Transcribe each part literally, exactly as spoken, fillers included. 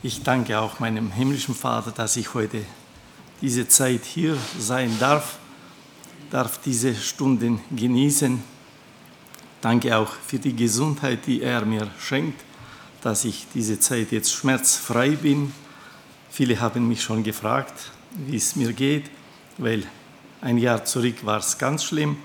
Ich danke auch meinem himmlischen Vater, dass ich heute diese Zeit hier sein darf, darf diese Stunden genießen. Danke auch für die Gesundheit, die er mir schenkt, dass ich diese Zeit jetzt schmerzfrei bin. Viele haben mich schon gefragt, wie es mir geht, weil ein Jahr zurück war es ganz schlimm.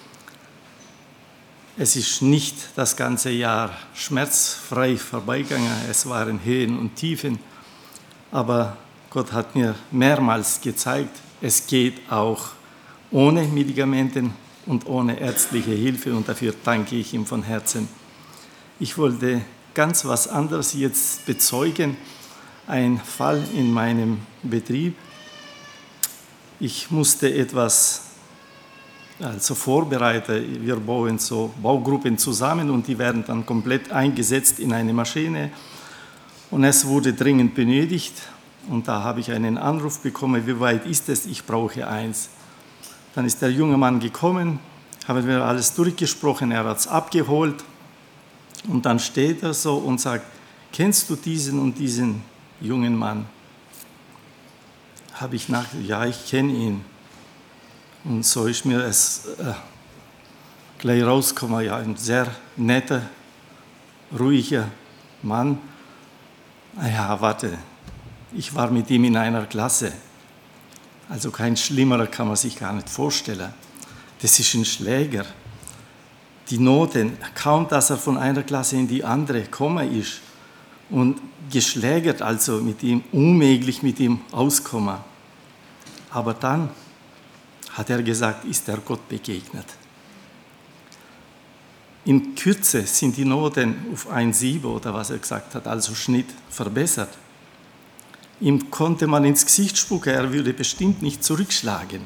Es ist nicht das ganze Jahr schmerzfrei vorbeigegangen, es waren Höhen und Tiefen, aber Gott hat mir mehrmals gezeigt, es geht auch ohne Medikamenten und ohne ärztliche Hilfe, und dafür danke ich ihm von Herzen. Ich wollte ganz was anderes jetzt bezeugen, ein Fall in meinem Betrieb. Ich musste etwas also vorbereiten, wir bauen so Baugruppen zusammen und die werden dann komplett eingesetzt in eine Maschine, und es wurde dringend benötigt, und da habe ich einen Anruf bekommen, wie weit ist es, ich brauche eins. Dann ist der junge Mann gekommen, haben wir alles durchgesprochen, er hat es abgeholt, und dann steht er so und sagt, kennst du diesen und diesen jungen Mann? Habe ich nachgedacht, ja, ich kenne ihn. Und so ist mir es äh, gleich rausgekommen, ja, ein sehr netter, ruhiger Mann. Ja, warte, ich war mit ihm in einer Klasse. Also kein Schlimmerer kann man sich gar nicht vorstellen. Das ist ein Schläger. Die Noten, kaum dass er von einer Klasse in die andere gekommen ist und geschlägert, also mit ihm, unmöglich mit ihm auskommen. Aber dann hat er gesagt, ist er Gott begegnet. In Kürze sind die Noten auf eins Komma sieben oder was er gesagt hat, also Schnitt, verbessert. Ihm konnte man ins Gesicht spucken, er würde bestimmt nicht zurückschlagen.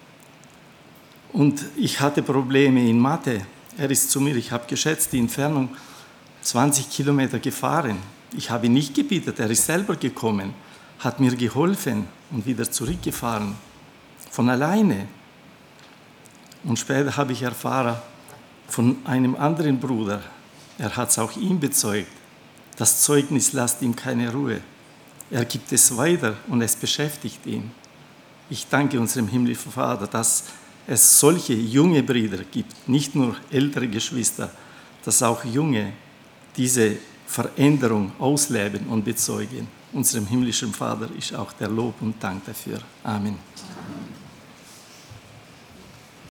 Und ich hatte Probleme in Mathe. Er ist zu mir, ich habe geschätzt, die Entfernung zwanzig Kilometer gefahren. Ich habe ihn nicht gebeten, er ist selber gekommen, hat mir geholfen und wieder zurückgefahren. Von alleine. Und später habe ich erfahren von einem anderen Bruder, er hat es auch ihm bezeugt, das Zeugnis lässt ihm keine Ruhe. Er gibt es weiter und es beschäftigt ihn. Ich danke unserem himmlischen Vater, dass es solche junge Brüder gibt, nicht nur ältere Geschwister, dass auch junge diese Veränderung ausleben und bezeugen. Unserem himmlischen Vater ist auch der Lob und Dank dafür. Amen.